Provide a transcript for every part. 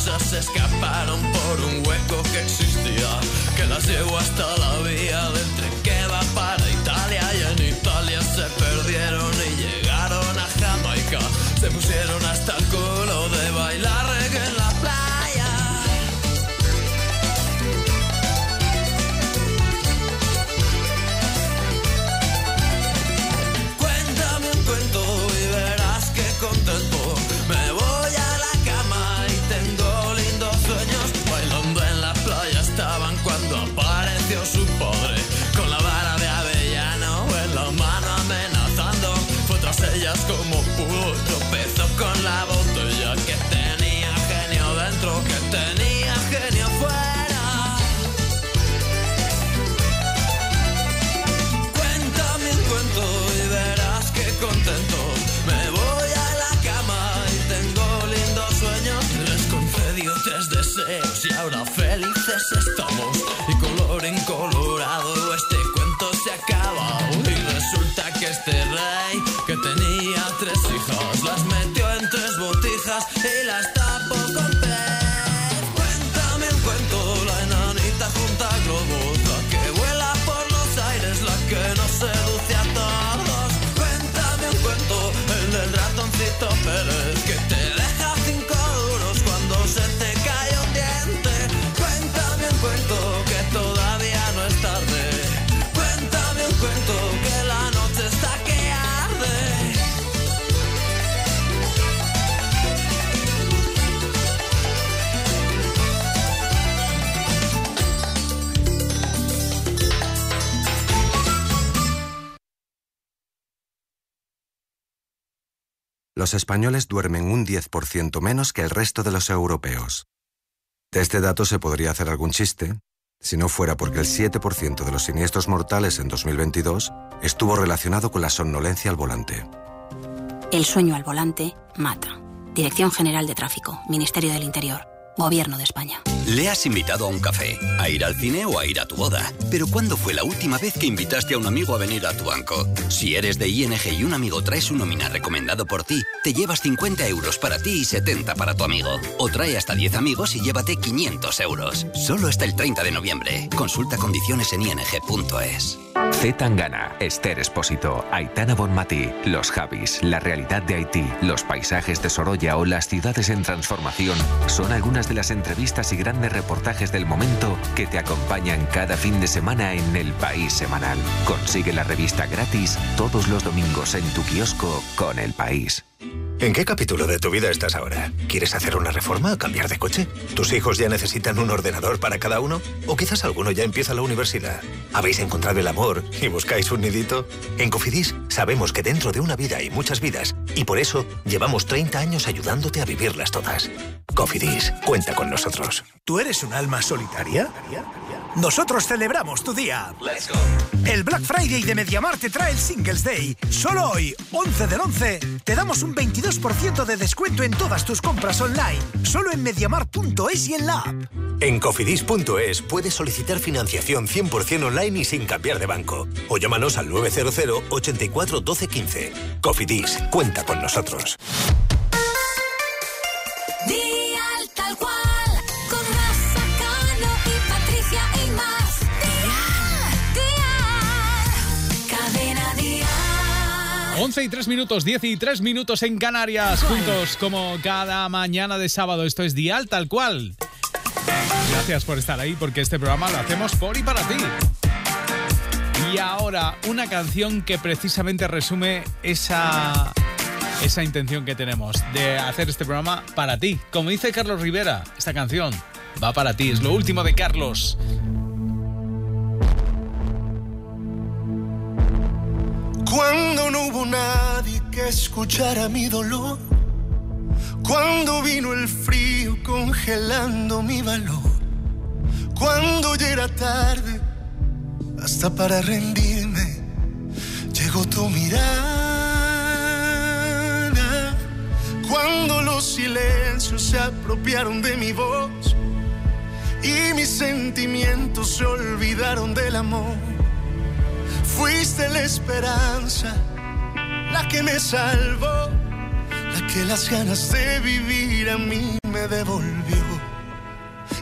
muchas se escaparon por un hueco que existía, que las llevó hasta la vía del tren que va para Italia. Y en Italia se perdieron y llegaron a Jamaica. Se pusieron hasta el culo de bailar reggae en la playa. Cuéntame un cuento y verás que contento me voy a la cama y tengo lindos sueños. Bailando en la playa estaban cuando apareció su padre con la vara de avellano en la mano amenazando. Fue tras ellas como pudo, tropezó con la botella que tenía genio dentro, que tenía genio fuera. Cuéntame un cuento y verás que contento me voy a la cama y tengo lindos sueños. Les concedió 3 deseos y ahora felices estamos. Y colorín colorado este cuento se acaba. Y resulta que este rey que tenía 3 hijas las metió en 3 botijas y las tapó con pez. Cuéntame un cuento, la enanita junta globos, la que vuela por los aires, la que nos seduce a todos. Cuéntame un cuento, el del ratoncito Pérez, que te deja 5 duros cuando se te cae un diente. Cuéntame un cuento, que todavía no es tarde. Cuéntame un cuento, que la noche está que arde. Los españoles duermen un 10% menos que el resto de los europeos. De este dato se podría hacer algún chiste, si no fuera porque el 7% de los siniestros mortales en 2022 estuvo relacionado con la somnolencia al volante. El sueño al volante mata. Dirección General de Tráfico, Ministerio del Interior, Gobierno de España. Le has invitado a un café, a ir al cine o a ir a tu boda. Pero ¿cuándo fue la última vez que invitaste a un amigo a venir a tu banco? Si eres de ING y un amigo trae su nómina recomendado por ti, te llevas 50 euros para ti y 70 para tu amigo. O trae hasta 10 amigos y llévate 500 euros. Solo hasta el 30 de noviembre. Consulta condiciones en ing.es. C. Tangana, Esther Espósito, Aitana Bonmatí, Los Javis, la realidad de Haití, los paisajes de Sorolla o las ciudades en transformación son algunas de las entrevistas y grandes reportajes del momento que te acompañan cada fin de semana en El País Semanal. Consigue la revista gratis todos los domingos en tu kiosco con El País. ¿En qué capítulo de tu vida estás ahora? ¿Quieres hacer una reforma o cambiar de coche? ¿Tus hijos ya necesitan un ordenador para cada uno? ¿O quizás alguno ya empieza la universidad? ¿Habéis encontrado el amor y buscáis un nidito? En Cofidis sabemos que dentro de una vida hay muchas vidas y por eso llevamos 30 años ayudándote a vivirlas todas. Cofidis, cuenta con nosotros. ¿Tú eres un alma solitaria? Nosotros celebramos tu día. Let's go. El Black Friday de MediaMarkt te trae el Singles Day. Solo hoy, 11 del 11, te damos un 22% de descuento en todas tus compras online. Solo en MediaMarkt.es y en la app. En Cofidis.es puedes solicitar financiación 100% online y sin cambiar de banco. O llámanos al 900 84 12 15. Cofidis, cuenta con nosotros. Dial tal cual, con Rafa Cano y Patricia Imaz. Dial, Cadena Dial. 11 y 3 minutos, 10 y 3 minutos en Canarias, juntos como cada mañana de sábado. Esto es Dial tal cual. Gracias por estar ahí, porque este programa lo hacemos por y para ti. Y ahora, una canción que precisamente resume esa intención que tenemos de hacer este programa para ti. Como dice Carlos Rivera, esta canción va para ti, es lo último de Carlos. Cuando no hubo nadie que escuchara mi dolor, cuando vino el frío congelando mi valor, cuando ya era tarde hasta para rendirme, llegó tu mirada. Cuando los silencios se apropiaron de mi voz y mis sentimientos se olvidaron del amor, fuiste la esperanza, la que me salvó, la que las ganas de vivir a mí me devolvió.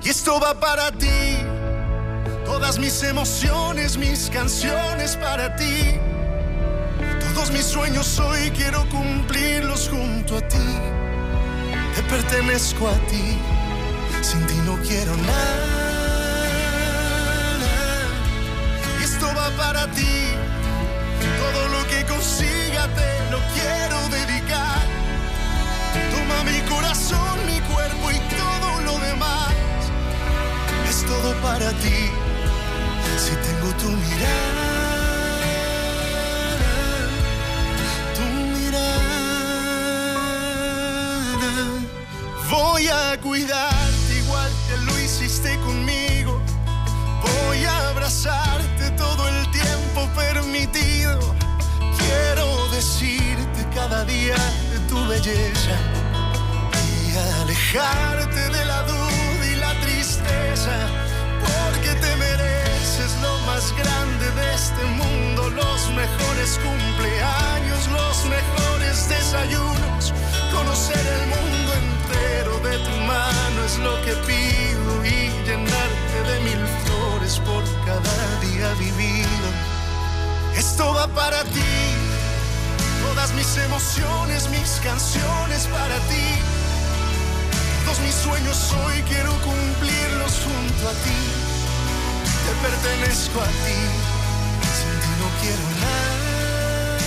Y esto va para ti, todas mis emociones, mis canciones para ti. Todos mis sueños hoy quiero cumplirlos junto a ti. Te pertenezco a ti, sin ti no quiero nada. Y esto va para ti, todo lo que consiga te lo quiero dedicar. Toma mi corazón, mi cuerpo y todo lo demás. Es todo para ti, si tengo tu mirada. Voy a cuidarte igual que lo hiciste conmigo. Voy a abrazarte todo el tiempo permitido. Quiero decirte cada día de tu belleza y alejarte de la duda y la tristeza, porque te mereces lo más grande de este mundo, los mejores cumpleaños, los mejores desayunos, conocer el mundo entero de tu mano es lo que pido y llenarte de 1000 flores por cada día vivido. Esto va para ti, todas mis emociones, mis canciones para ti. Todos mis sueños hoy quiero cumplirlos junto a ti. Te pertenezco a ti, sin ti no quiero nada.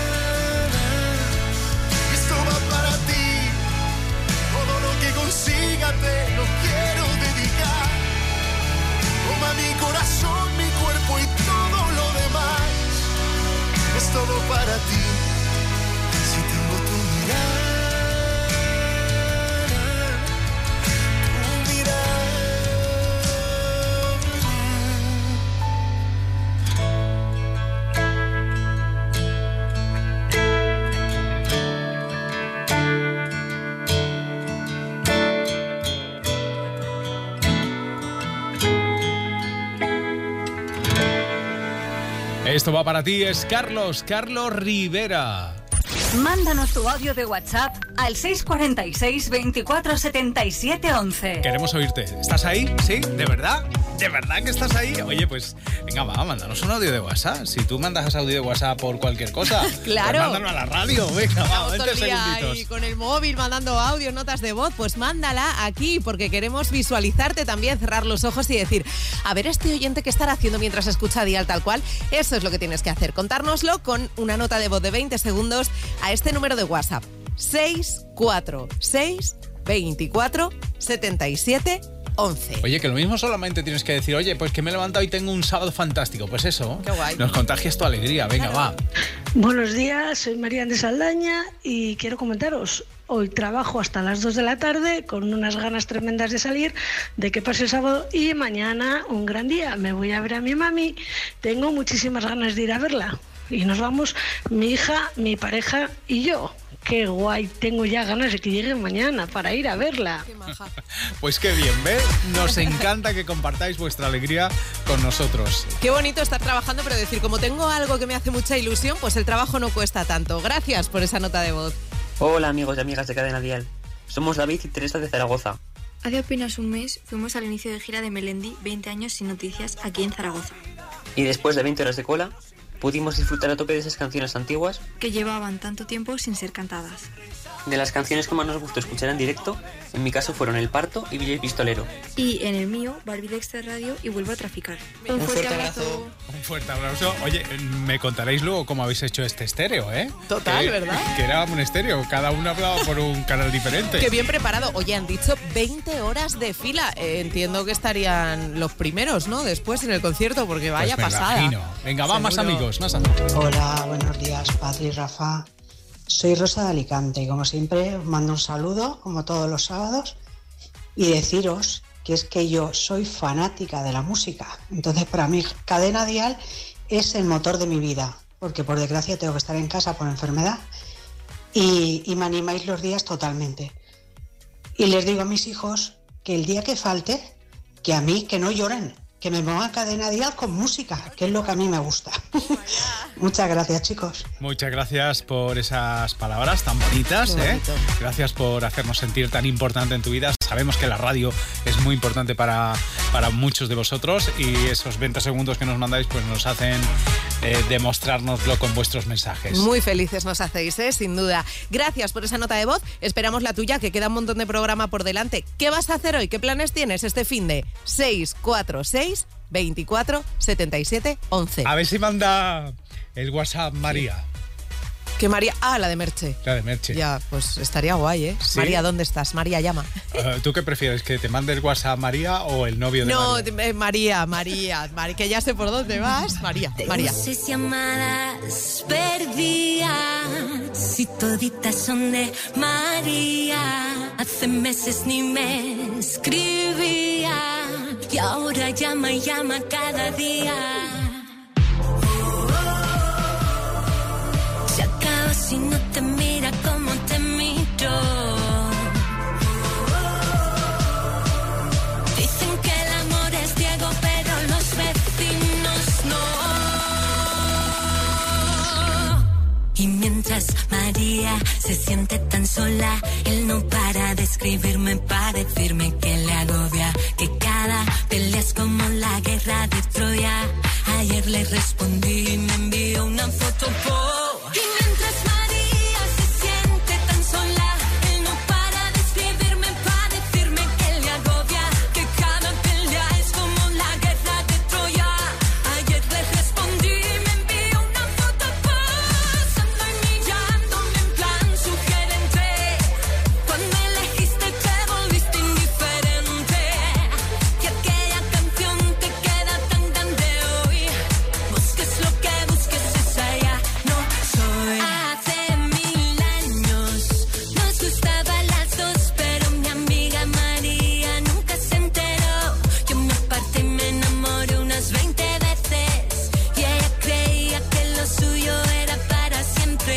Esto va para ti, todo lo que consiga te lo quiero dedicar. Toma mi corazón, mi cuerpo y todo lo demás. Es todo para ti, si tengo tu mirada. Esto va para ti, es Carlos Rivera. Mándanos tu audio de WhatsApp al 646 24 77 11. Queremos oírte. ¿Estás ahí? ¿Sí? ¿De verdad? ¿De verdad que estás ahí? Oye, pues venga, va, mándanos un audio de WhatsApp. Si tú mandas audio de WhatsApp por cualquier cosa, claro, pues mándalo a la radio. Venga, va, 20 segunditos. Y con el móvil mandando audios, notas de voz, pues mándala aquí, porque queremos visualizarte también, cerrar los ojos y decir, a ver, este oyente, ¿qué estará haciendo mientras escucha Dial Tal Cual? Eso es lo que tienes que hacer, contárnoslo con una nota de voz de 20 segundos a este número de WhatsApp, 646 24 77 11. Oye, que lo mismo solamente tienes que decir, oye, pues que me he levantado y tengo un sábado fantástico. Pues eso, qué guay. Nos contagias tu alegría. Venga, va. Buenos días, soy María de Saldaña y quiero comentaros, hoy trabajo hasta las 2 de la tarde con unas ganas tremendas de salir, de que pase el sábado, y mañana un gran día. Me voy a ver a mi mami, tengo muchísimas ganas de ir a verla. Y nos vamos mi hija, mi pareja y yo. Qué guay, tengo ya ganas de que llegue mañana para ir a verla. Qué maja. Pues qué bien, ¿ves? Nos encanta que compartáis vuestra alegría con nosotros. Qué bonito estar trabajando, pero decir, como tengo algo que me hace mucha ilusión, pues el trabajo no cuesta tanto. Gracias por esa nota de voz. Hola amigos y amigas de Cadena Dial. Somos David y Teresa de Zaragoza. Hace apenas un mes fuimos al inicio de gira de Melendi, 20 años sin noticias, aquí en Zaragoza. Y después de 20 horas de cola, pudimos disfrutar a tope de esas canciones antiguas que llevaban tanto tiempo sin ser cantadas. De las canciones que más nos gustó escuchar en directo, en mi caso fueron El Parto y Villa y Pistolero. Y en el mío, Barbie de Extra Radio y Vuelvo a Traficar. Un fuerte abrazo. Un fuerte abrazo. Oye, me contaréis luego cómo habéis hecho este estéreo, ¿eh? Total, ¿verdad? Que era un estéreo, cada uno hablaba por un canal diferente. Qué bien preparado. Oye, han dicho 20 horas de fila. Entiendo que estarían los primeros, ¿no? Después en el concierto, porque vaya pues me pasada. Imagino. Venga, va, más amigos, Hola, buenos días, Patri y Rafa. Soy Rosa de Alicante y como siempre os mando un saludo, como todos los sábados, y deciros que es que yo soy fanática de la música. Entonces para mí Cadena Dial es el motor de mi vida, porque por desgracia tengo que estar en casa por enfermedad y me animáis los días totalmente. Y les digo a mis hijos que el día que falte, que a mí que no lloren, que me ponga Cadena Dial con música, que es lo que a mí me gusta. Muchas gracias, chicos. Muchas gracias por esas palabras tan bonitas, Gracias por hacernos sentir tan importante en tu vida. Sabemos que la radio es muy importante para muchos de vosotros y esos 20 segundos que nos mandáis pues nos hacen demostrárnoslo con vuestros mensajes. Muy felices nos hacéis, sin duda. Gracias por esa nota de voz. Esperamos la tuya, que queda un montón de programa por delante. ¿Qué vas a hacer hoy? ¿Qué planes tienes este finde? 646 24 77 11. A ver si manda el WhatsApp María. Que María... Ah, la de Merche. La de Merche. Ya, pues estaría guay, ¿eh? ¿Sí? María, ¿dónde estás? María, llama. ¿Tú qué prefieres? ¿Que te mande el WhatsApp María o el novio de María? No, María, que ya sé por dónde vas. María. No sé si llamadas perdidas, si toditas son de María. Hace meses ni me escribía y ahora llama y llama cada día. Se acaba si no te mira como te miro. Dicen que el amor es ciego, pero los vecinos no. Y mientras María se siente tan sola, él no para de escribirme para decirme que le agobia, que cada pelea es como la guerra de Troya. Ayer le respondí y me envió una foto y mientras María se siente tan sola, él no para de escribirme para decirme que le agobia, que cada pelea es como la guerra de Troya. Ayer le respondí y me envió una foto posando y mirándome en plan sugerente. Cuando elegiste te volviste indiferente, que aquella canción te queda tan grande hoy. Busques lo que busques, esa ya no soy. Hace 1000 años nos gustaba las dos, pero mi amiga María nunca se enteró. Yo me aparté y me enamoré unas 20 veces y ella creía que lo suyo era para siempre.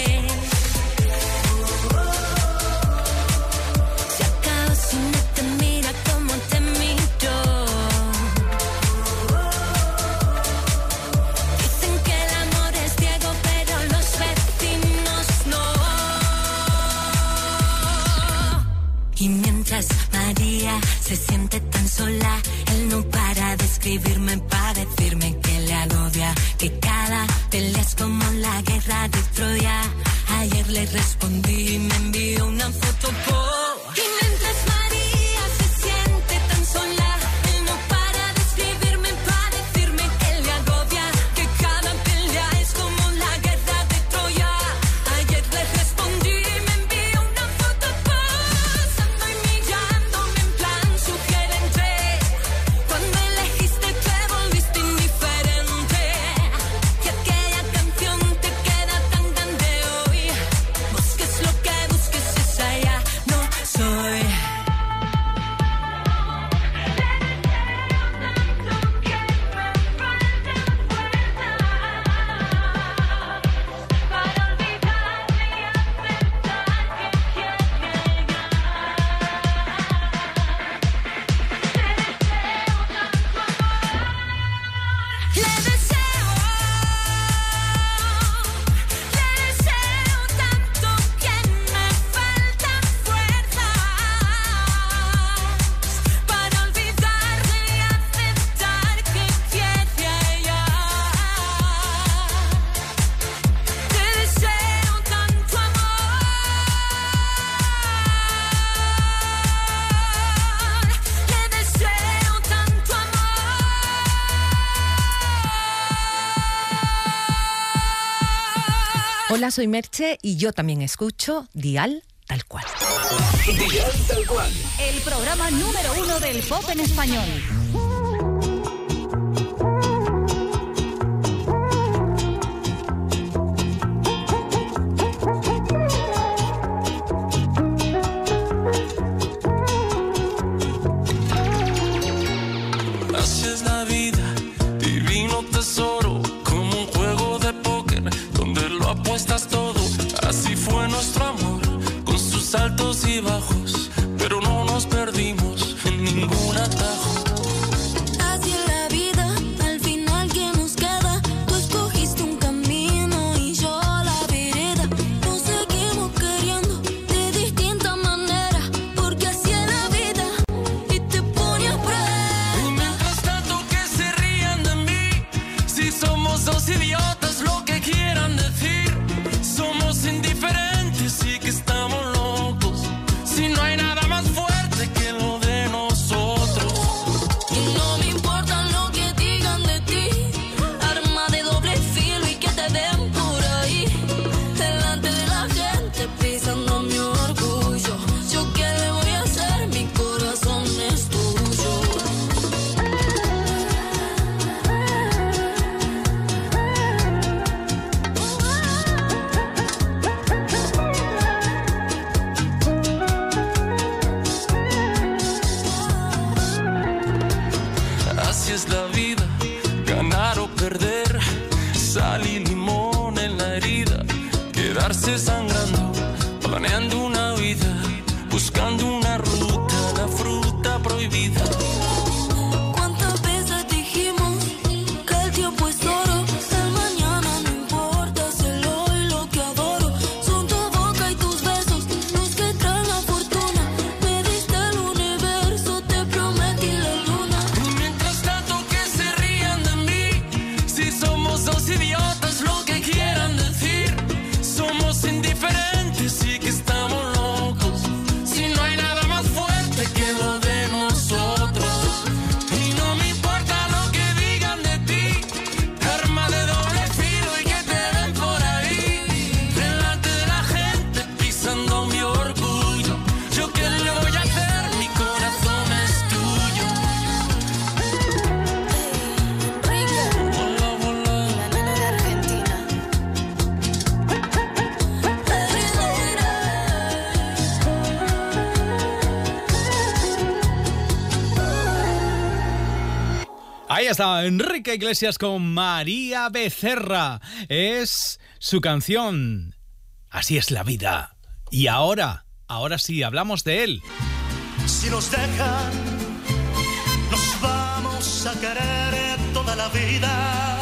Se acabó si no te mira como te miro. Dicen que el amor es ciego, pero los vecinos no. Y mientras María se siente tan sola, él no para de escribirme para decirme que le agobia, que cada pelea es como la guerra de Troya. Ayer le respondí y me envió una foto y mientras María se siente tan sola, él no para de escribirme para decirme que le agobia, que cada pelea es como la guerra de Troya. Ayer le respondí y me envió una foto posando y mirándome en plan sugerente. Cuando elegiste te volviste indiferente, que aquella canción te queda tan grande hoy. Busques lo que busques, esa ya no soy. Le deseo tanto que me faltan fuerzas para olvidarle y aceptar que quiere a ella. Te deseo tanto amor, le deseo tanto amor. Hola, soy Merche y yo también escucho Dial Tal Cual. Dial Tal Cual. El programa número 1 del pop en español. Así es la vida, divino tesoro, como un juego de póker donde lo apuestas todo. Así fue nuestro amor, con sus altos y bajos, pero no nos perdimos en ningún atajo. Así es la vida. meses sangrando, planeando una vida, buscando una ruta, la fruta prohibida. ¿Cuántas veces dijimos que el tiempo es oro? El mañana no importa, es el hoy lo que adoro. Son tu boca y tus besos los que traen la fortuna. Me diste el universo, te prometí la luna. Y mientras tanto que se rían de mí, si somos dos idiotas, lo que quieran decir. Somos indiferentes y que estamos locos. Si no hay nada más fuerte que lo de nosotros. Y no me importa lo que digan de ti, arma de doble filo y que te ven por ahí, delante de la gente pisando mi orgullo. Yo qué le voy a hacer, mi corazón es tuyo. La nena de Argentina. Ahí está Enrique Iglesias con María Becerra. Es su canción. Así es la vida. Y ahora sí, hablamos de él. Si nos dejan, nos vamos a querer toda la vida.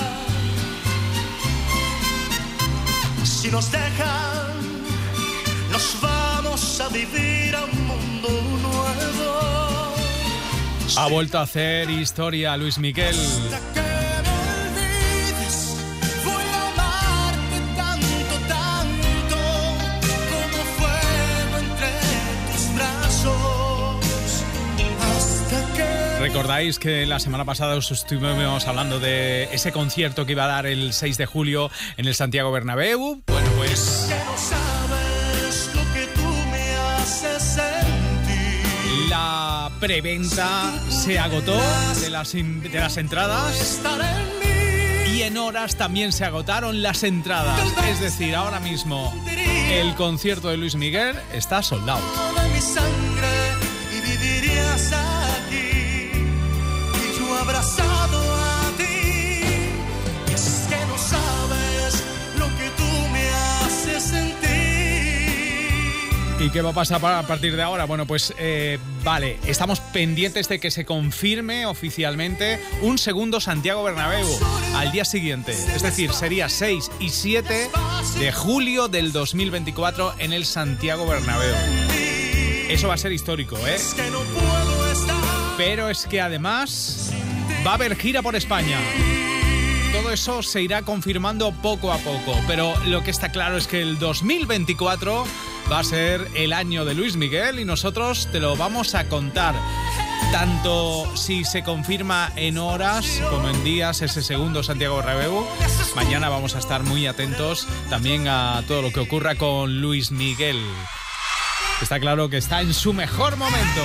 Si nos dejan, nos vamos a vivir a un mundo nuevo. Ha vuelto a hacer historia Luis Miguel. Que me olvides, voy a amarte tanto, tanto, como fuego entre tus brazos. Hasta que... ¿Recordáis que la semana pasada os estuvimos hablando de ese concierto que iba a dar el 6 de julio en el Santiago Bernabéu? Bueno, pues... Que no sabes lo que tú me haces sentir. La preventa se agotó de las entradas y en horas también se agotaron las entradas. Es decir, ahora mismo el concierto de Luis Miguel está soldado. De mi sangre y vivirías aquí y yo abrazado a ti. Es que no sabes lo que tú me haces sentir. ¿Y qué va a pasar a partir de ahora? Bueno, pues vale, estamos pendientes de que se confirme oficialmente un segundo Santiago Bernabéu al día siguiente. Es decir, sería 6 y 7 de julio del 2024 en el Santiago Bernabéu. Eso va a ser histórico, ¿eh? Pero es que además va a haber gira por España. Todo eso se irá confirmando poco a poco, pero lo que está claro es que el 2024 va a ser el año de Luis Miguel y nosotros te lo vamos a contar. Tanto si se confirma en horas como en días ese segundo Santiago Bernabéu. Mañana vamos a estar muy atentos también a todo lo que ocurra con Luis Miguel. Está claro que está en su mejor momento.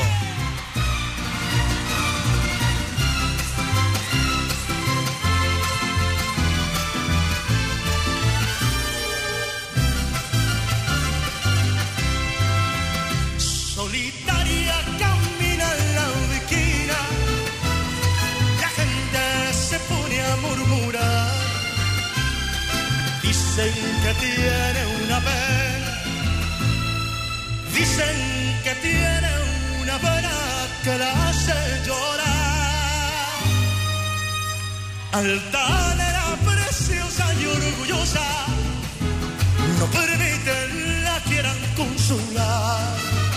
Dicen que tiene una pena, dicen que tiene una pena que la hace llorar. Altanera, preciosa y orgullosa, no permiten la quieran consolar.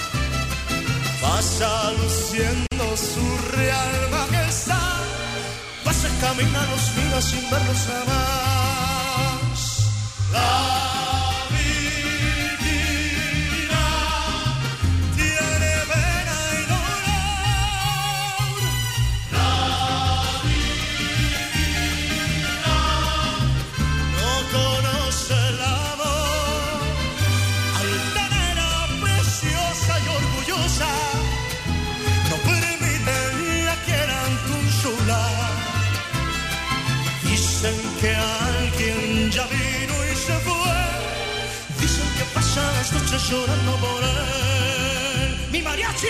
Pasa luciendo su real majestad, pasa camina los miras sin verlos jamás. La divina tiene pena y dolor. La divina no conoce el amor. Altanera, preciosa y orgullosa, no permiten la quieran consolar. Dicen que alguien ya vino y se fue. Dicen que pasa las noches llorando por él. ¡Mi mariachi!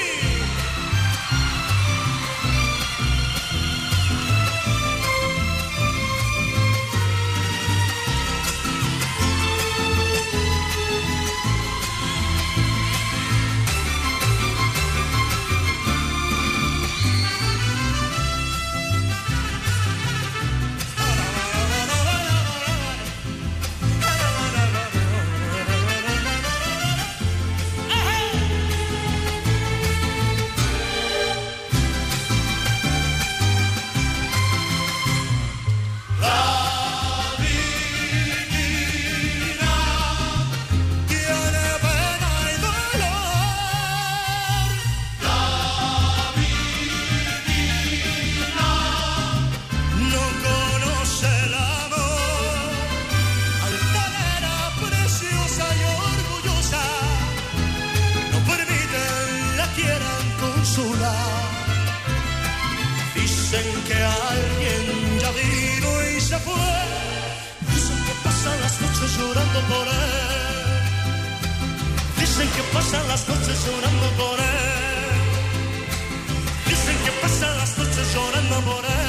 Dicen que alguien ya vino y se fue. Dicen que pasan las noches llorando por él. Dicen que pasan las noches llorando por él. Dicen que pasan las noches llorando por él.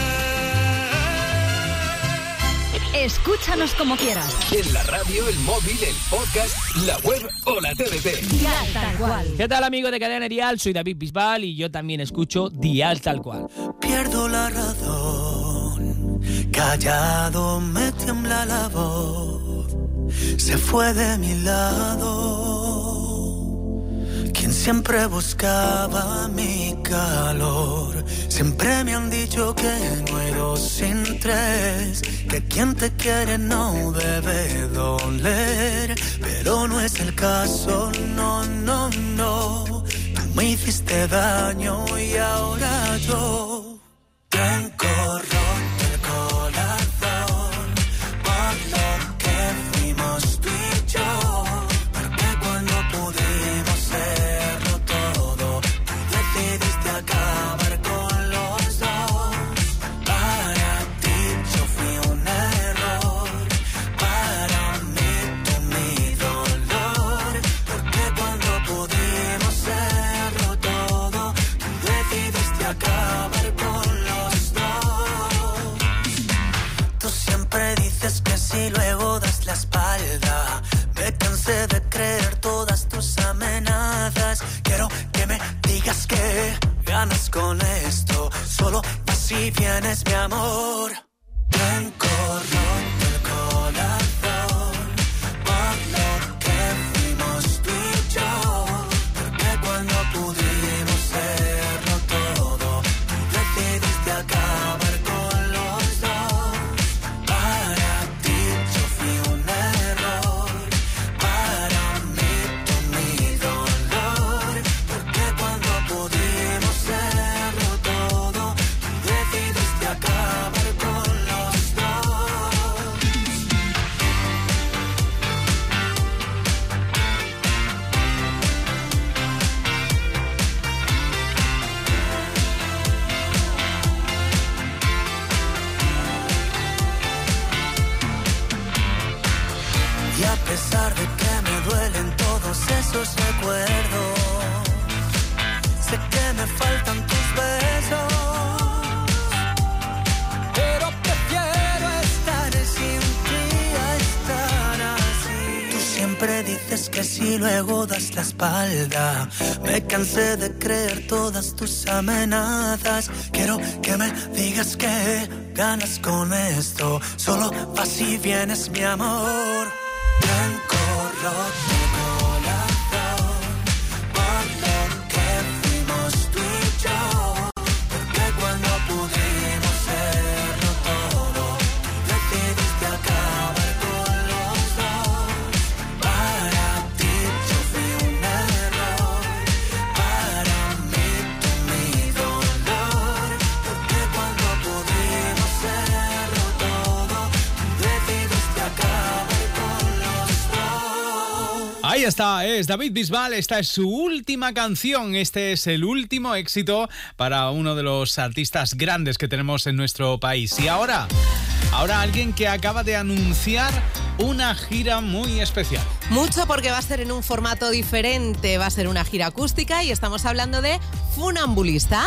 Escúchanos como quieras. En la radio, el móvil, el podcast, la web o la TDT. Dial Tal Cual. ¿Qué tal, amigos de Cadena Dial? Soy David Bisbal y yo también escucho Dial Tal Cual. Pierdo la razón, callado me tiembla la voz, se fue de mi lado, quien siempre buscaba mi calor. Siempre me han dicho que no hay dos sin tres, que quien te quiere no debe doler, pero no es el caso, no, no, no. Tú me hiciste daño y ahora yo tengo roto el corazón por lo que fuimos tú y yo, porque cuando pudimos serlo todo, tú decidiste acabar con los dos. Para ti yo fui un error, para mí tú mi dolor, porque cuando pudimos serlo todo, tú decidiste acabar con los dos. Tú siempre dices que si luego das la espalda, me cansé de creer todas tus amenazas. Quiero que me digas que ganas con esto, solo así vienes mi amor. Tengo roto el corazón por lo que fuimos tú y yo, porque cuando pudimos serlo todo, tú decidiste acabar con los dos. Para ti yo fui un error, para mí tú mi dolor, porque cuando pudimos serlo todo, tú decidiste acabar con los dos. Y a pesar de que me duelen todos esos recuerdos, sé que me faltan tus besos, pero prefiero estar sin ti a estar así. Tú siempre dices que si luego das la espalda, me cansé de creer todas tus amenazas. Quiero que me digas que ganas con esto, solo así vienes mi amor. Tengo roto el corazón por lo que fuimos tú y yo, porque cuando pudimos serlo todo, tú decidiste acabar con los dos. Para ti yo fui un error, para mí tú mi dolor, porque cuando pudimos serlo todo, tú decidiste acabar con los dos. Ahí está, es David Bisbal, esta es su última canción, este es el último éxito para uno de los artistas grandes que tenemos en nuestro país. Y ahora alguien que acaba de anunciar una gira muy especial. Mucho, porque va a ser en un formato diferente, va a ser una gira acústica y estamos hablando de Funambulista.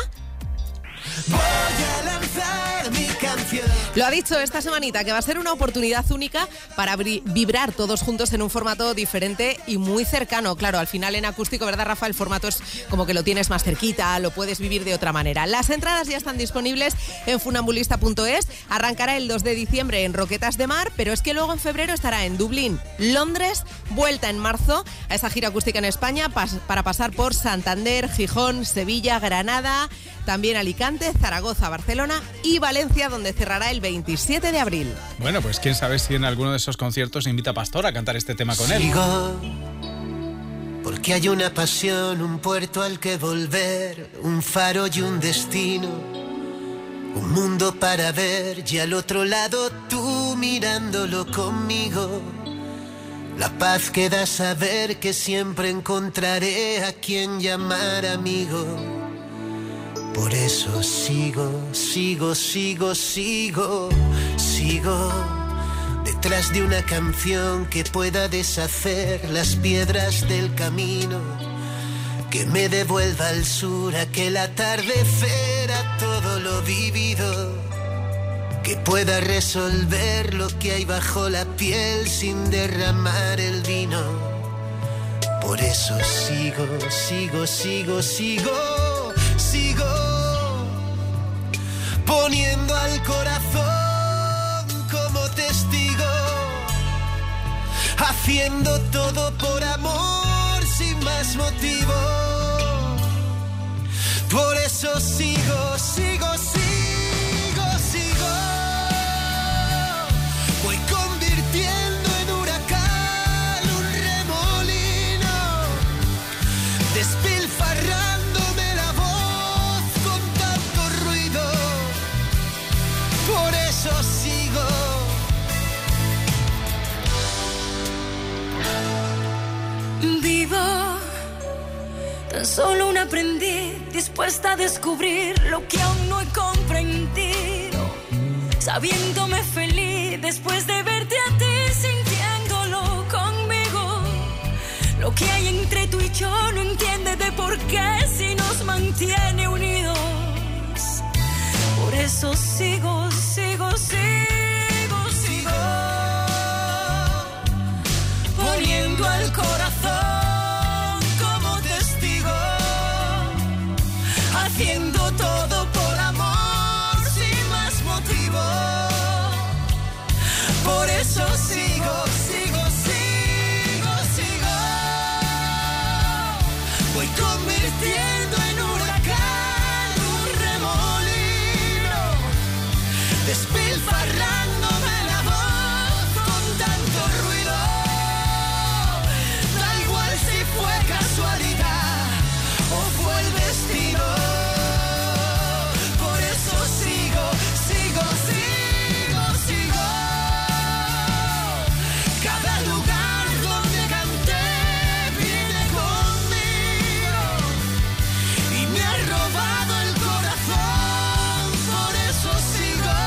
Voy a lanzar mi canción. Lo ha dicho esta semanita, que va a ser una oportunidad única para vibrar todos juntos en un formato diferente y muy cercano. Claro, al final en acústico, ¿verdad, Rafa? El formato es como que lo tienes más cerquita, lo puedes vivir de otra manera. Las entradas ya están disponibles en funambulista.es. Arrancará el 2 de diciembre en Roquetas de Mar, pero es que luego en febrero estará en Dublín, Londres, vuelta en marzo a esa gira acústica en España para pasar por Santander, Gijón, Sevilla, Granada, también Alicante, Zaragoza, Barcelona y Valencia, donde cerrará el 27 de abril. Bueno, pues quién sabe si en alguno de esos conciertos invita a Pastor a cantar este tema con él. Sigo, porque hay una pasión, un puerto al que volver, un faro y un destino, un mundo para ver y al otro lado tú mirándolo conmigo. La paz que da saber que siempre encontraré a quien llamar amigo. Por eso sigo detrás de una canción que pueda deshacer las piedras del camino, que me devuelva al sur aquel atardecer a todo lo vivido, que pueda resolver lo que hay bajo la piel sin derramar el vino. Por eso sigo poniendo al corazón como testigo, haciendo todo por amor sin más motivo. Por eso sigo. Voy convirtiendo en huracán un remolino, despilfarrándome la voz con tanto ruido. Por eso sigo. Vivo tan solo un aprendiz, dispuesta a descubrir lo que aún no he comprendido, sabiéndome feliz después de verte a ti, sintiéndolo conmigo. Lo que hay entre tú y yo no entiende de por qué si nos mantiene unidos. Por eso sigo poniendo al corazón como testigo, haciendo todo por amor sin más motivo. Por eso sigo. Voy convirtiendo en huracán un remolino, despilfarrándome la voz con tanto ruido. Da igual si fue casualidad o fue el destino. Por eso sigo. Cada lugar donde canté viene conmigo y me ha robado el corazón. Por eso sigo.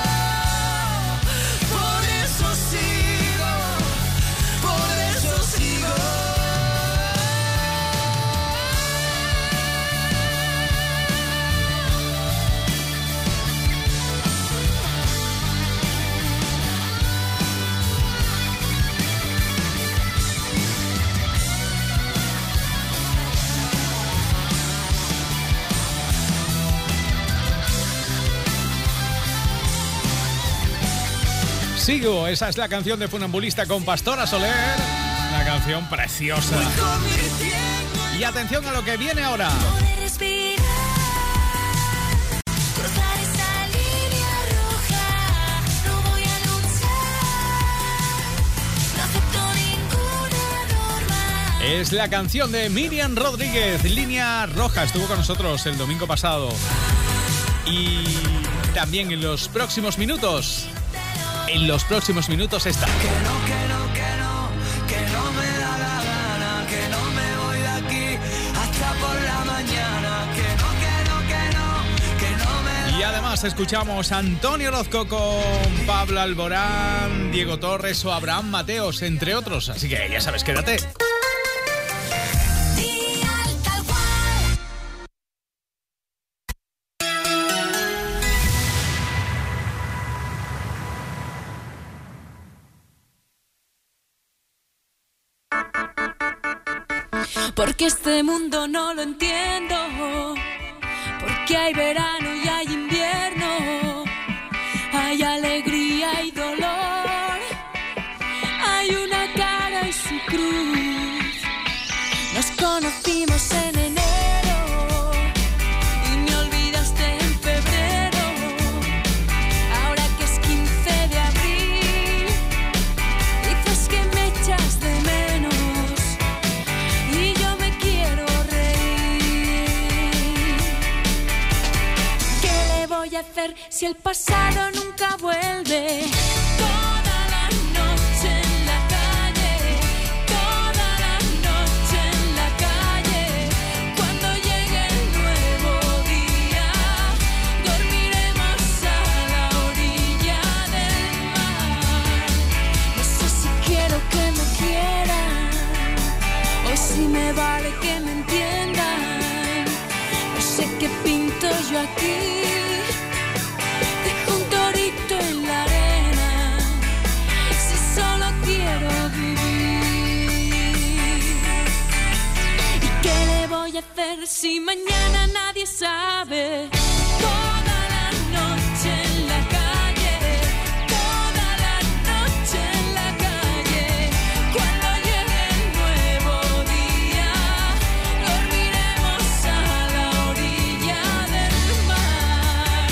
Sigo, esa es la canción de Funambulista con Pastora Soler. Una canción preciosa. Y atención a lo que viene ahora. Es la canción de Miriam Rodríguez, Línea Roja. Estuvo con nosotros el domingo pasado. Y también en los próximos minutos está. Que no me da la gana, que no me voy de aquí hasta por la mañana, que no me da. Y además escuchamos a Antonio Orozco con Pablo Alborán, Diego Torres o Abraham Mateos, entre otros. Así que ya sabes, quédate. Porque este mundo no lo entiendo, porque hay verano y hay invierno, hay alegría y dolor, hay una cara y su cruz. Nos conocimos en enero y me olvidaste en febrero. Ahora que es 15 de abril, dices que me echas de menos. Hacer si el pasado nunca vuelve. Toda la noche en la calle, toda la noche en la calle. Cuando llegue el nuevo día, hacer si mañana nadie sabe? Toda la noche en la calle, toda la noche en la calle. Cuando llegue el nuevo día, dormiremos a la orilla del mar.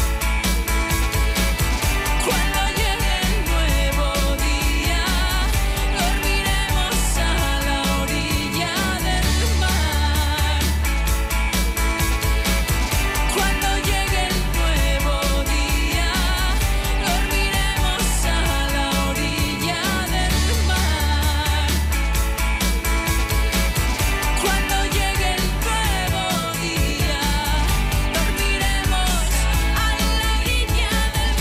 Cuando llegue el nuevo día, dormiremos a la orilla del mar. Cuando llegue el nuevo día, dormiremos a la orilla del mar. Cuando llegue el nuevo día, dormiremos a la orilla del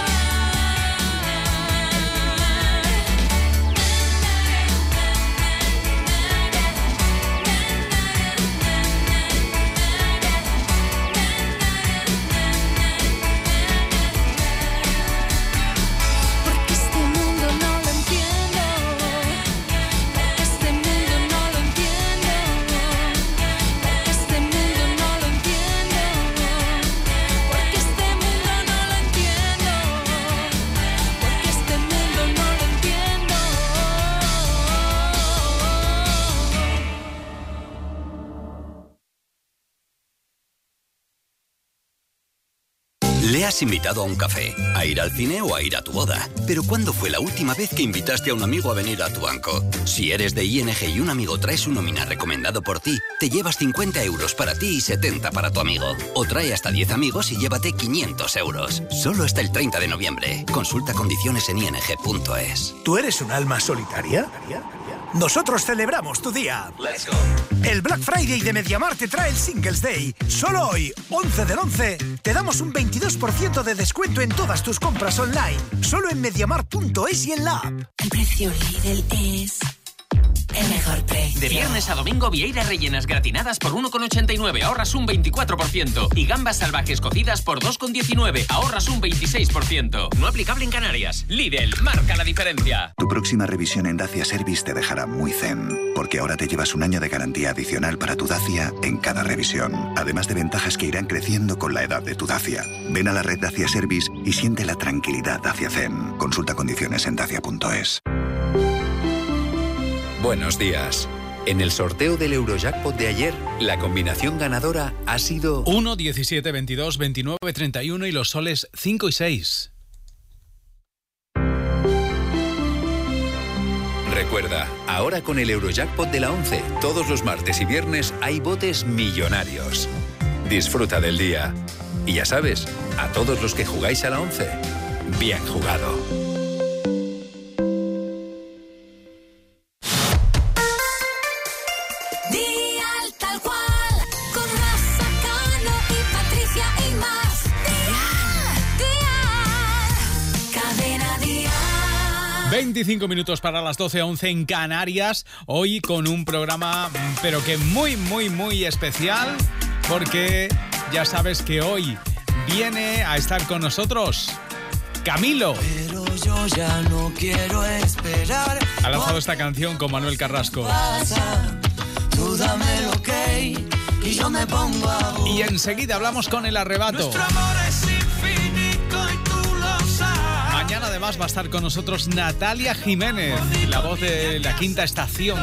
Porque este mundo no lo entiendo, porque este mundo no lo entiendo, porque este mundo no lo entiendo, porque este mundo no lo entiendo, porque este mundo no lo entiendo. Le has invitado a un café, a ir al cine o a ir a tu boda. Pero ¿cuándo fue la última vez que invitaste a un amigo a venir a tu banco? Si eres de ING y un amigo trae su nómina recomendado por ti, te llevas 50 euros para ti y 70 para tu amigo. O trae hasta 10 amigos y llévate 500 euros. Solo hasta el 30 de noviembre. Consulta condiciones en ing.es. ¿Tú eres un alma solitaria? Nosotros celebramos tu día. Let's go. El Black Friday de MediaMarkt te trae el Singles Day. Solo hoy, 11 del 11, te damos un 22% de descuento en todas tus compras online. Solo en MediaMarkt.es y en la app. El precio Lidl es el mejor precio. De viernes a domingo, vieiras rellenas gratinadas por 1,89, ahorras un 24%. Y gambas salvajes cocidas por 2,19, ahorras un 26%. No aplicable en Canarias. Lidl, marca la diferencia. Tu próxima revisión en Dacia Service te dejará muy zen, porque ahora te llevas un año de garantía adicional para tu Dacia en cada revisión, además de ventajas que irán creciendo con la edad de tu Dacia. Ven a la red Dacia Service y siente la tranquilidad Dacia Zen. Consulta condiciones en dacia.es. Buenos días. En el sorteo del Eurojackpot de ayer, la combinación ganadora ha sido 1, 17, 22, 29, 31 y los soles 5 y 6. Recuerda, ahora con el Eurojackpot de la 11, todos los martes y viernes hay botes millonarios. Disfruta del día. Y ya sabes, a todos los que jugáis a la 11, bien jugado. Con Rafa, Cano y Patricia y más. Cadena Dial. 25 minutos para las 12 a 11 en Canarias. Hoy con un programa, pero que muy, muy, muy especial. Porque ya sabes que hoy viene a estar con nosotros Camilo. Pero yo ya no quiero esperar. Ha lanzado esta canción con Manuel Carrasco. Tú dame el ok y yo me pongo a Y enseguida hablamos con El Arrebato. Nuestro amor es infinito y tú lo sabes. Mañana además va a estar con nosotros Natalia Jiménez, la voz de La Quinta Estación.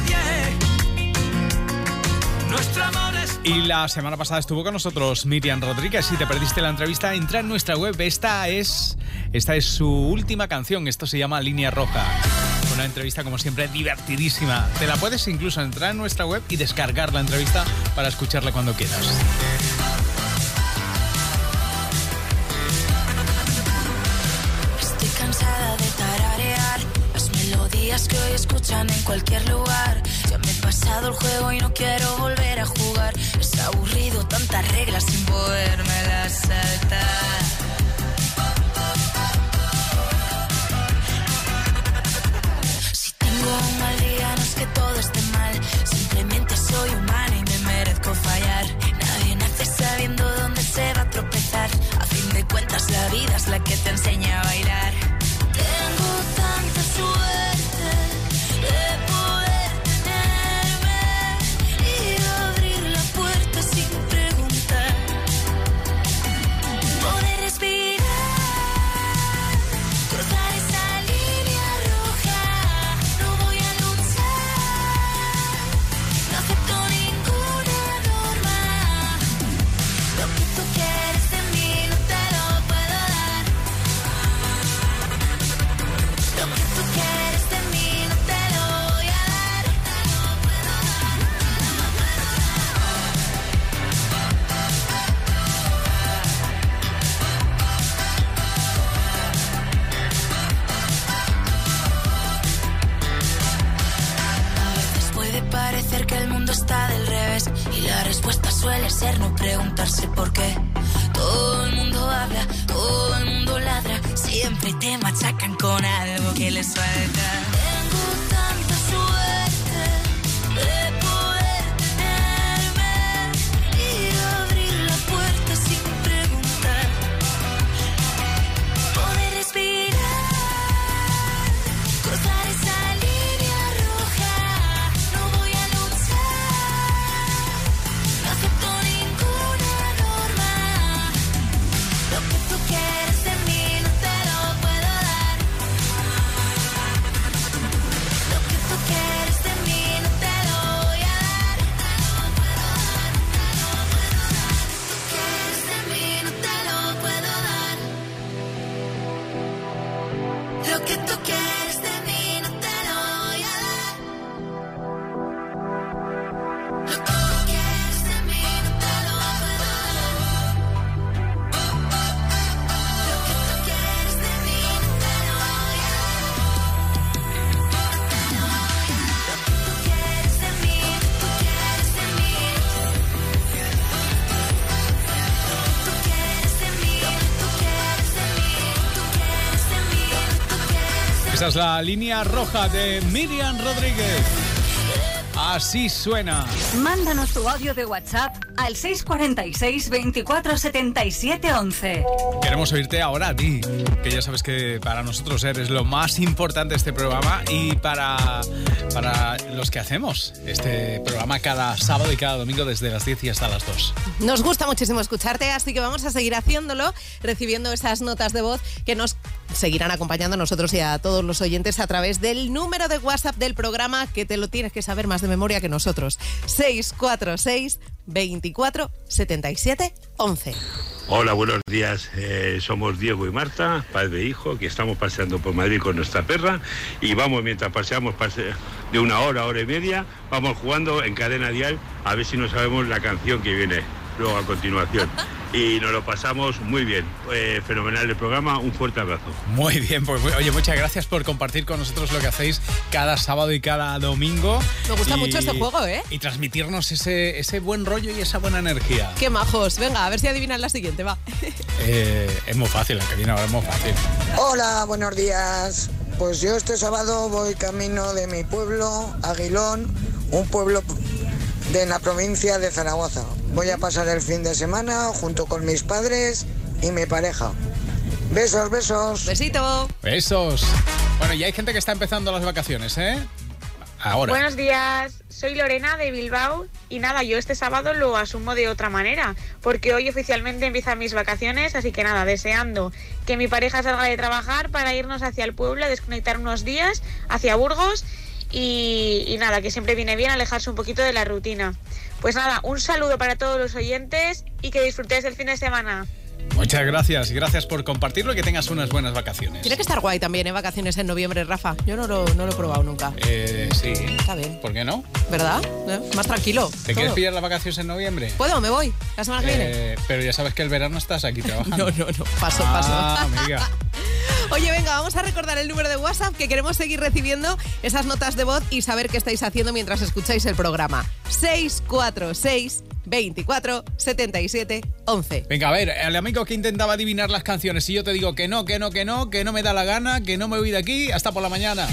Nuestro amor es... Y la semana pasada estuvo con nosotros Miriam Rodríguez. Si te perdiste la entrevista, entra en nuestra web. Esta es su última canción. Esto se llama Línea Roja. Una entrevista, como siempre, divertidísima. Te la puedes incluso entrar en nuestra web y descargar la entrevista para escucharla cuando quieras. Estoy cansada de tararear las melodías que hoy escuchan en cualquier lugar. Ya me he pasado el juego y no quiero volver a jugar. Es aburrido, tantas reglas sin podérmelas saltar. Tengo un mal día, no es que todo esté mal. Simplemente soy humana y me merezco fallar. Nadie nace sabiendo dónde se va a tropezar. A fin de cuentas la vida es la que te enseña a bailar. Tengo tanta suerte de poder tenerme y abrir la quieres de mí no te lo puedo dar. Lo que tú quieres de mí no te lo voy a dar. Puede parecer que el mundo está del revés y la respuesta suele ser no preguntarse por qué. Todo el mundo habla, todo el mundo ladra, siempre te machacan con algo que les falta. Tengo tanta suerte de poder tenerme y abrir la puerta sin preguntar. Poder respirar, cruzar esa línea roja. No voy a luchar, no acepto ninguna norma. Lo que tú quieres de mí no te lo puedo dar. Lo que tú quieres de mí no te lo voy a dar. Lo que tú quieres de mí no te lo puedo dar. Lo que tú quieres de mí no te lo voy a dar. Lo que tú quieres de mí no te lo puedo dar. Lo que tú quieres de mí no te lo voy a dar. Lo que tú quieres de mí, tú quieres de mí. Tú quieres de mí, tú quieres de mí, tú quieres de mí, tú quieres de mí. Esa es la línea roja de Miriam Rodríguez. Así suena. Mándanos tu audio de WhatsApp al 646 24 77 11. Queremos oírte ahora a ti, que ya sabes que para nosotros eres lo más importante de este programa y para los que hacemos este programa cada sábado y cada domingo desde las 10 y hasta las 2. Nos gusta muchísimo escucharte, así que vamos a seguir haciéndolo, recibiendo esas notas de voz que nos seguirán acompañando a nosotros y a todos los oyentes a través del número de WhatsApp del programa, que te lo tienes que saber más de memoria que nosotros. 646 24 77 11. Hola, buenos días. Somos Diego y Marta, padre e hijo, que estamos paseando por Madrid con nuestra perra y vamos, mientras paseamos de una hora y media, vamos jugando en cadena dial a ver si no sabemos la canción que viene luego a continuación. Y nos lo pasamos muy bien. Fenomenal el programa, un fuerte abrazo. Muy bien, pues oye, muchas gracias por compartir con nosotros lo que hacéis cada sábado y cada domingo. Me gusta mucho este juego, ¿eh? Y transmitirnos ese buen rollo y esa buena energía. Qué majos. Venga, a ver si adivinan la siguiente, va. Es muy fácil, la que viene ahora es muy fácil. Hola, buenos días. Pues yo este sábado voy camino de mi pueblo, Aguilón, un pueblo de la provincia de Zaragoza. Voy a pasar el fin de semana junto con mis padres y mi pareja. Besos, besos. Besito. Besos. Bueno, y hay gente que está empezando las vacaciones, ¿eh? Ahora. Buenos días, soy Lorena de Bilbao y nada, yo este sábado lo asumo de otra manera, porque hoy oficialmente empiezan mis vacaciones, así que nada, deseando que mi pareja salga de trabajar para irnos hacia el pueblo, a desconectar unos días hacia Burgos y nada, que siempre viene bien alejarse un poquito de la rutina. Pues nada, un saludo para todos los oyentes y que disfrutéis el fin de semana. Muchas gracias, gracias por compartirlo y que tengas unas buenas vacaciones. Tiene que estar guay también, vacaciones en noviembre, Rafa. Yo no lo he probado nunca. Sí. Está bien. ¿Por qué no? ¿Verdad? Más tranquilo. ¿Te quieres pillar las vacaciones en noviembre? ¿Puedo? Me voy. La semana que viene. Pero ya sabes que el verano estás aquí trabajando. No. Paso. Amiga. Oye, venga, vamos a recordar el número de WhatsApp, que queremos seguir recibiendo esas notas de voz y saber qué estáis haciendo mientras escucháis el programa. 646 24 77 11. Venga, a ver, el amigo que intentaba adivinar las canciones, si yo te digo que no me da la gana, que no me voy de aquí, hasta por la mañana.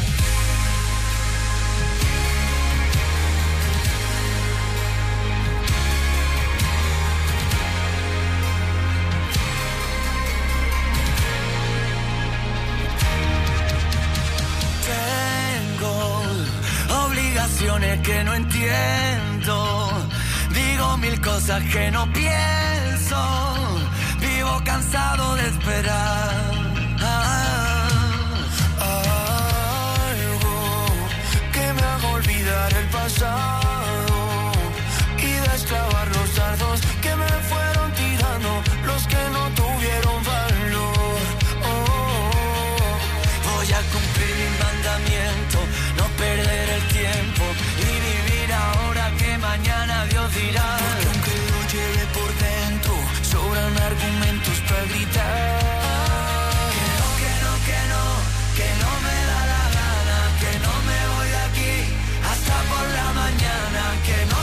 Tengo obligaciones que no entiendo. Digo mil cosas que no pienso. Vivo cansado de esperar. Algo que me haga olvidar el pasado y desclavar los dardos que me fueron tirando. a gritar. Que no me da la gana, que no me voy de aquí hasta por la mañana. Que no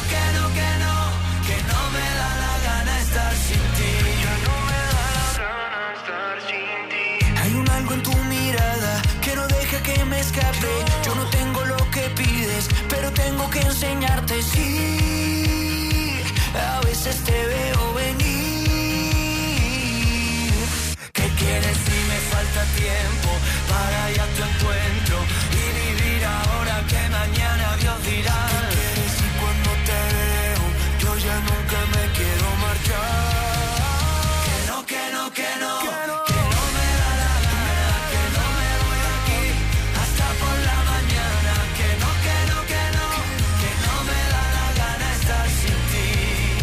me da la gana estar sin ti. Ya no me da la gana estar sin ti. Hay un algo en tu mirada que no deja que me escape. Yo no tengo lo que pides, pero tengo que enseñarte. Sí, a veces te veo venir. ¿Qué quieres si me falta tiempo para ir a tu encuentro y vivir ahora que mañana Dios dirá? ¿Qué quieres si cuando te veo yo ya nunca me quiero marchar? Que no me da la gana, que no me voy de aquí hasta por la mañana. Que no me da la gana estar sin ti.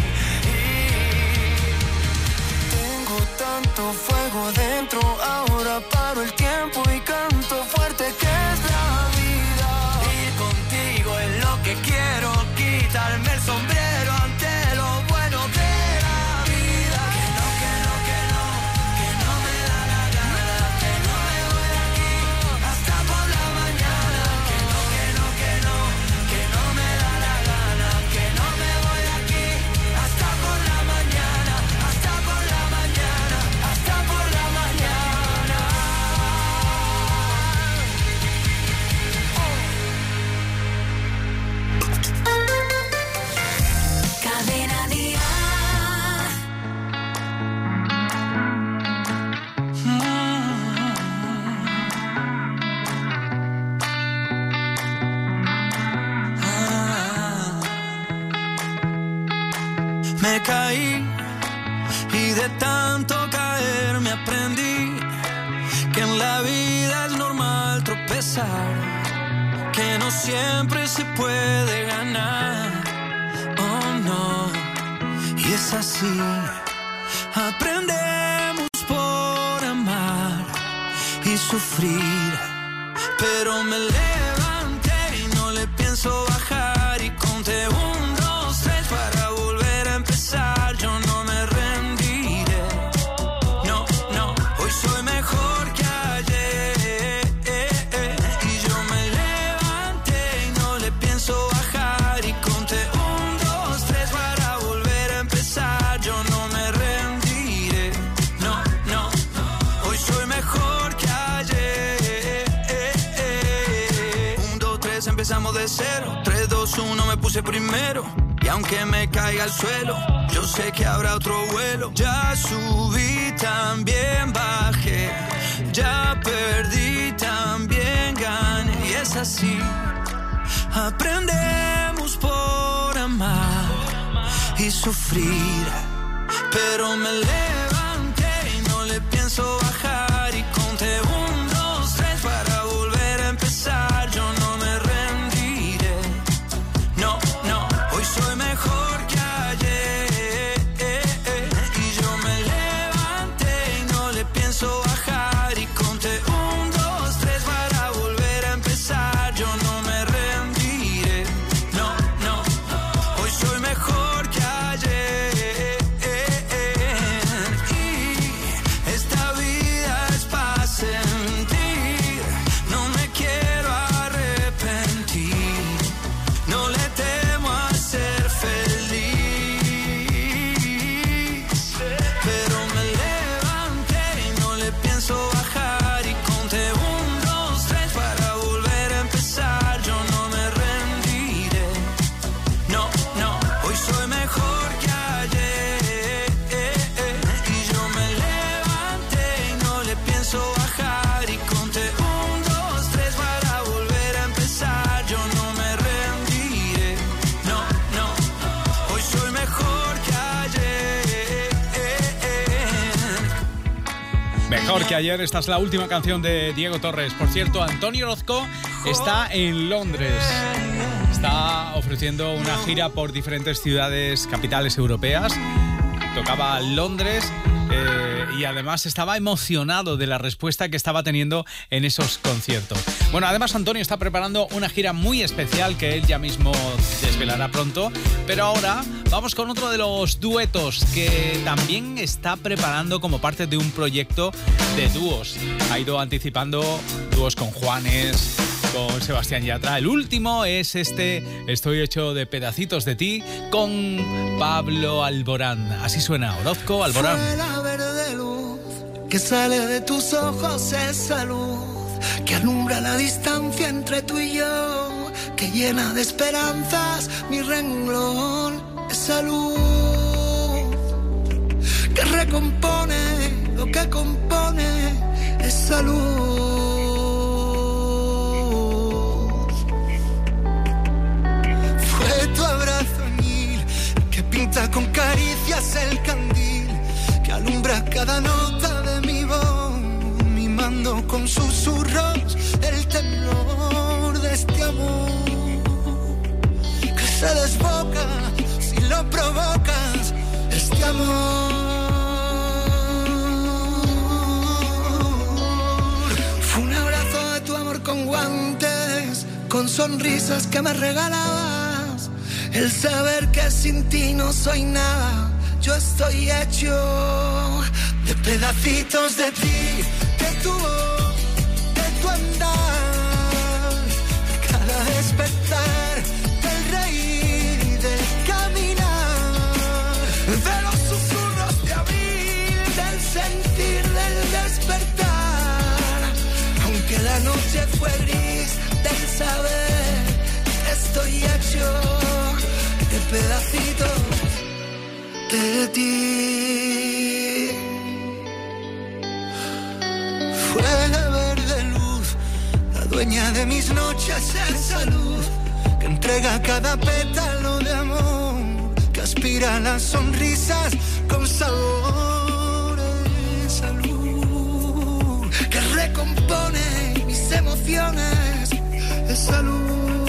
Tengo tanto fuego dentro, ahora paro el tiempo y canto fuerte que es la vida. Ir contigo es lo que quiero, quitarme el sombrero ante lo bueno de la vida. Que no me da la gana, que no me voy de aquí hasta por la mañana. Que no me da la gana, que no me voy de aquí hasta por la mañana, hasta por la mañana, hasta por la mañana. Cadena Dial. Me caí y de tanto caer me aprendí que en la vida es normal tropezar, que no siempre se puede ganar. Oh no, y es así. Aprendemos por amar y sufrir, pero me levanté y no le pienso bajar y conté 1, 2, 3 para volver a empezar. Yo no me rendiré, no, hoy soy mejor que ayer. Y yo me levanté y no le pienso bajar y conté 1, 2, 3 para volver a empezar. Yo no me rendiré, no, hoy soy mejor que ayer. 1, 2, 3 empezamos de cero. 3, 2, 1 me puse primero. Y aunque me caiga al suelo, yo sé que habrá otro vuelo. Ya subí, también bajé. Ya perdí, también gané. Y es así. Aprendemos por amar y sufrir, pero me levanté y no le pienso bajar y conté 1, 2, 3 para volver a empezar. Yo no me rendiré, no, hoy soy mejor que ayer. Y yo me levanté y no le pienso bajar y conté 1, 2, 3 para volver a empezar. Yo no me rendiré, no, hoy soy mejor que ayer. Y esta vida es para sentir, no me quiero arrepentir, no le temo a ser feliz, pero me levanté y no le pienso bajar y conté 1, 2, 3 para volver a empezar. Yo no me rendiré, no, hoy soy mejor que ayer. Y yo me levanté y no le pienso bajar y conté 1, 2, 3 para volver a empezar. Yo no me rendiré, no, hoy soy mejor que ayer. Mejor que ayer, esta es la última canción de Diego Torres. Por cierto, Antonio Orozco está en Londres. Está ofreciendo una gira por diferentes ciudades, capitales europeas. Tocaba Londres Y además estaba emocionado de la respuesta que estaba teniendo en esos conciertos. Bueno, además Antonio está preparando una gira muy especial que él ya mismo desvelará pronto. Pero ahora vamos con otro de los duetos que también está preparando como parte de un proyecto de dúos. Ha ido anticipando dúos con Juanes, con Sebastián Yatra. El último es Estoy hecho de pedacitos de ti, con Pablo Alborán. Así suena Orozco Alborán. Fue la verde luz que sale de tus ojos, esa luz que alumbra la distancia entre tú y yo, que llena de esperanzas mi renglón, esa luz que recompone lo que compone, esa luz. Fue tu abrazo añil que pinta con caricias el candil, que alumbra cada nota de mi voz, mimando con susurros el temblor de este amor que se desboca si lo provocas, este amor. Fue un abrazo de tu amor con guantes, con sonrisas que me regalabas, el saber que sin ti no soy nada. Yo estoy hecho de pedacitos de ti, de tu voz, de tu andar, de cada despertar, del reír y del caminar, de los susurros de abril, del sentir, del despertar. Aunque la noche fue gris, del saber que estoy hecho de pedacitos de ti. Fue la verde luz, la dueña de mis noches, esa luz que entrega cada pétalo de amor, que aspira a las sonrisas con sabor, esa luz que recompone mis emociones, esa luz.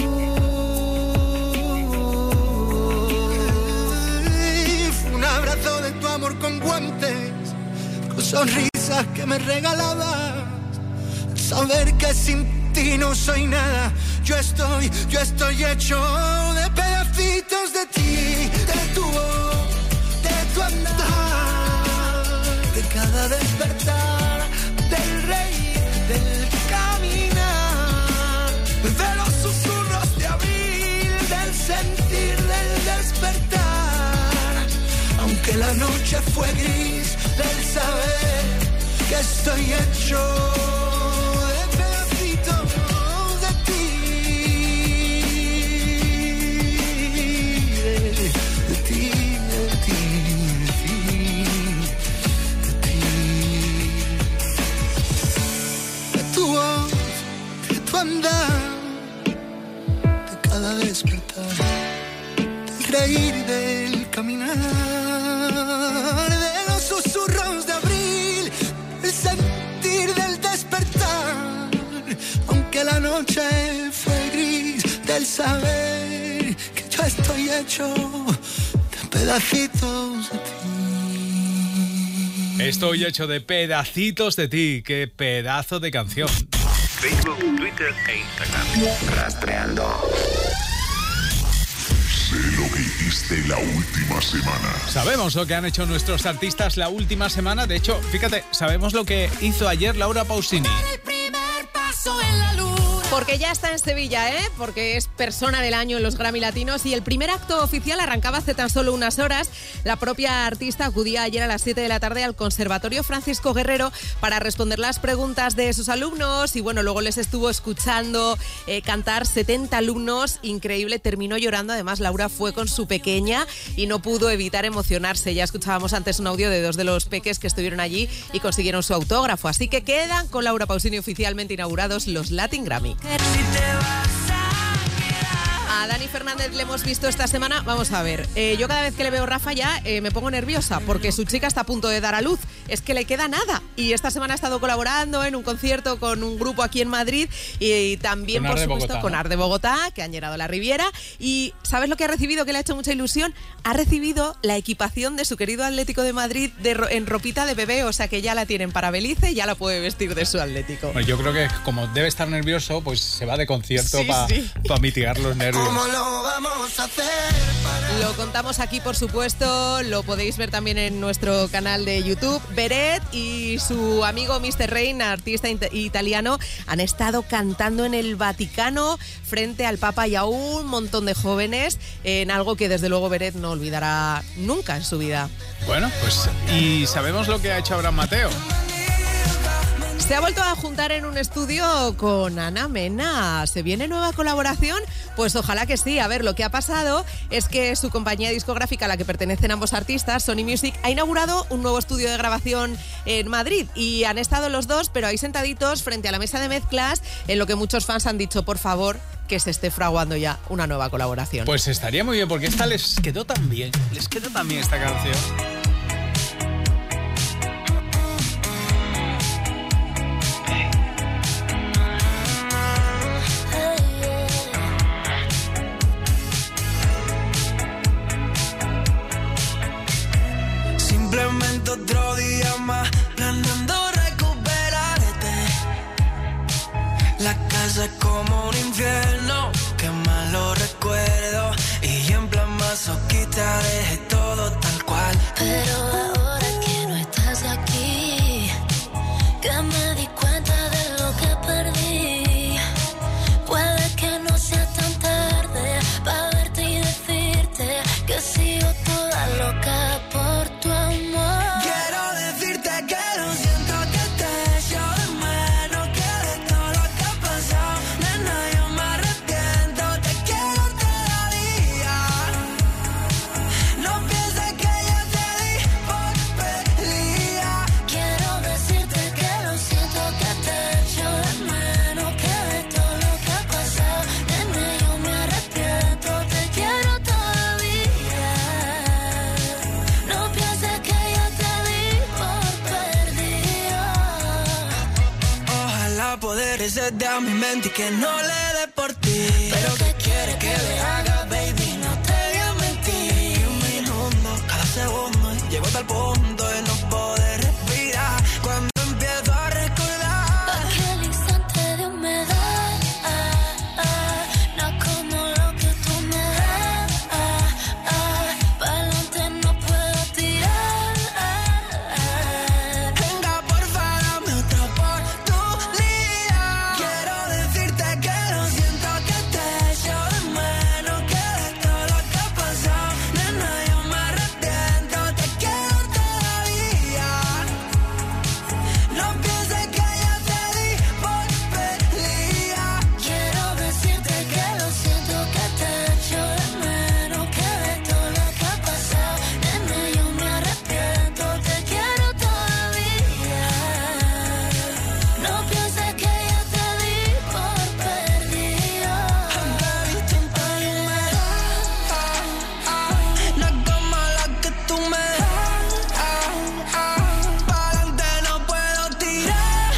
Un abrazo de tu amor con guantes, con sonrisas que me regalabas, saber que sin ti no soy nada. Yo estoy hecho de pedacitos de ti, de tu voz, de tu andar, de cada despertar, del reír, del caminar, de los susurros de abril, del sentir, del despertar. Aunque la noche fue gris, del saber que estoy hecho de pedacitos de ti, de ti, de ti, de ti, de tu voz, de tu andar, de cada despertar, del reír y del caminar, de los susurros de abril, el sentir del despertar, aunque la noche fue gris, del saber que yo estoy hecho de pedacitos de ti. Estoy hecho de pedacitos de ti. Qué pedazo de canción. Facebook, Twitter e Instagram. Rastreando. Sé lo que hiciste la última semana. Sabemos lo que han hecho nuestros artistas la última semana. De hecho, fíjate, sabemos lo que hizo ayer Laura Pausini. El primer paso en la luna. Porque ya está en Sevilla, ¿eh? Porque es persona del año en los Grammy Latinos y el primer acto oficial arrancaba hace tan solo unas horas. La propia artista acudía ayer a las 7 de la tarde al Conservatorio Francisco Guerrero para responder las preguntas de sus alumnos y bueno, luego les estuvo escuchando cantar 70 alumnos. Increíble, terminó llorando. Además, Laura fue con su pequeña y no pudo evitar emocionarse. Ya escuchábamos antes un audio de dos de los peques que estuvieron allí y consiguieron su autógrafo. Así que quedan con Laura Pausini oficialmente inaugurados los Latin Grammy. Si te vas a quedar, A Dani Fernández le hemos visto esta semana. Vamos a ver, yo cada vez que le veo Rafa ya me pongo nerviosa porque su chica está a punto de dar a luz. Es que le queda nada. Y esta semana ha estado colaborando en un concierto con un grupo aquí en Madrid y también, por supuesto, con Art de Bogotá, que han llenado la Riviera. Y ¿sabes lo que ha recibido, que le ha hecho mucha ilusión? Ha recibido la equipación de su querido Atlético de Madrid en ropita de bebé, o sea que ya la tienen para Belice y ya la puede vestir de su Atlético. Bueno, yo creo que como debe estar nervioso, pues se va de concierto para mitigar los nervios. ¿Cómo lo vamos a hacer? Lo contamos aquí, por supuesto, lo podéis ver también en nuestro canal de YouTube. Beret y su amigo Mr. Rain, artista italiano, han estado cantando en el Vaticano frente al Papa y a un montón de jóvenes en algo que desde luego Beret no olvidará nunca en su vida. Bueno, pues y sabemos lo que ha hecho Abraham Mateo. Se ha vuelto a juntar en un estudio con Ana Mena. ¿Se viene nueva colaboración? Pues ojalá que sí. A ver, lo que ha pasado es que su compañía discográfica a la que pertenecen ambos artistas, Sony Music, ha inaugurado un nuevo estudio de grabación en Madrid y han estado los dos, pero ahí sentaditos frente a la mesa de mezclas, en lo que muchos fans han dicho, por favor, que se esté fraguando ya una nueva colaboración. Pues estaría muy bien, porque esta les quedó tan bien esta canción. Simplemente otro día más, planeando recuperarte. La casa es como un infierno, qué malo recuerdo. Y en plan masoquista dejé todo tal cual. Pero ahora que no estás aquí, que me di cuenta de lo que perdí. Puede que no sea tan tarde para verte y decirte que sigo toda loca por tu amor. Quiero decirte que lo siento, que te echo de menos, que de todo lo que ha pasado, nena, yo me arrepiento, te quiero todavía. No pienses que yo te di por perdida. Quiero decirte que lo siento, que te echo de menos, que de todo lo que ha pasado, nena, yo me arrepiento, te quiero todavía. No pienses que yo te di por perdido. Ojalá poder hacerte a mi mente y que no le dé por ti. Pero ¿qué quieres que le haga, baby? No te voy a mentir. Un minuto, cada segundo, llego hasta el punto de no poder respirar. Cuando empiezo a recordar Aquel instante de humedad, no como lo que tú me das. Pa'lante no puedo tirar. venga, porfa, dame otra oportunidad. Quiero decirte que lo siento, que te echo de menos, que de todo lo que ha pasado, nena, yo me arrepiento, te quiero todavía. No pienses que yo te di por perdida. Quiero decirte que lo siento, que te echo de menos, que de todo lo que ha pasado, nena, yo me arrepiento, te quiero todavía. No pienses que yo te di por perdido. No es como la que tú me das. Pa'lante no puedo tirar.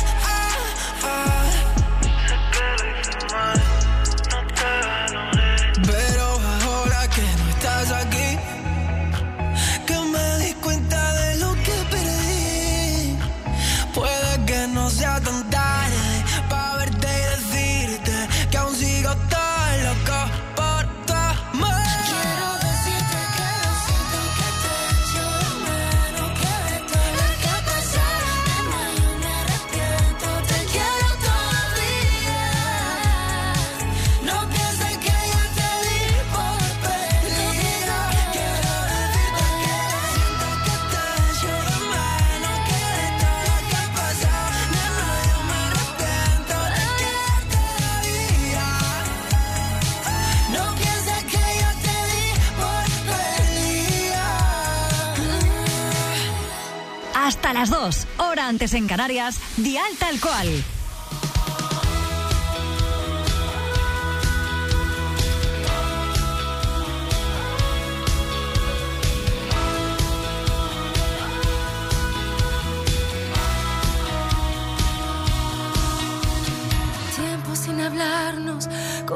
Pero ahora que no estás aquí, que me di cuenta de lo que perdí. Puede que no sea tan tarde para verte y decirte que aún sigo tan loco por tu amor. Quiero decirte que lo siento, que te echo de menos, que de todo lo que ha pasado, nena, yo me arrepiento, te quiero todavía. No pienses que yo te di por perdida. Quiero decirte que lo siento, que te echo de menos, que de todo lo que ha pasado, nena, yo me arrepiento, te quiero todavía. No pienses que yo te di por perdida. Hasta las 2, hora antes en Canarias, Dial Tal Cual.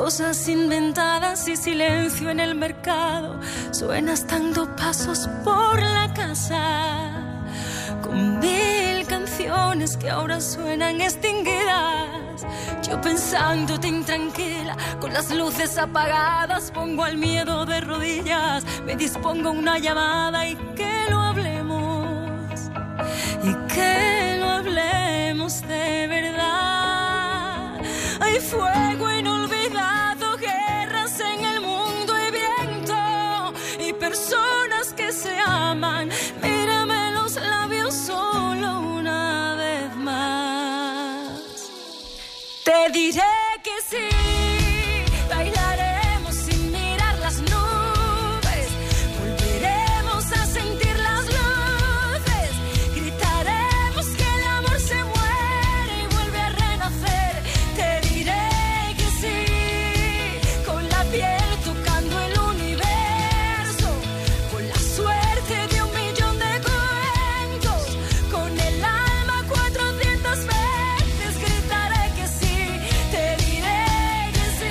cosas inventadas y silencio en el mercado. Suenas dando pasos por la casa, con 1000 canciones que ahora suenan extinguidas. Yo pensándote intranquila, con las luces apagadas, pongo al miedo de rodillas, me dispongo a una llamada y que lo hablemos, y que lo hablemos de verdad. Hay fuego inolvidado, guerras en el mundo y viento, y personas que se aman. Mírame los labios solo una vez más. Te diré que sí, bailaremos sin mirar las nubes, volveremos a sentir las luces, gritaremos que el amor se muere y vuelve a renacer. Te diré que sí, con la piel tocando el universo, con la suerte de 1.000.000 de cuentos, con el alma 400 veces gritaré que sí. Te diré que sí,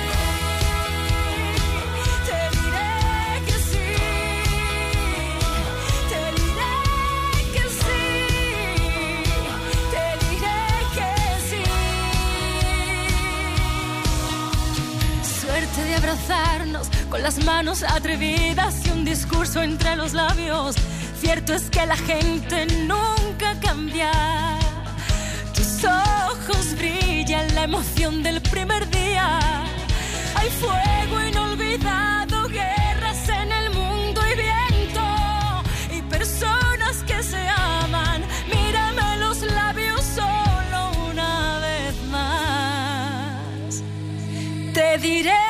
te diré que sí, te diré que sí, te diré que sí. Suerte de abrazarnos con las manos atrevidas y un discurso entre los labios. Cierto es que la gente nunca cambia. Tus ojos brillan, la emoción del primer día. Hay fuego inolvidado, guerras en el mundo y viento, y personas que se aman. Mírame los labios solo una vez más. Te diré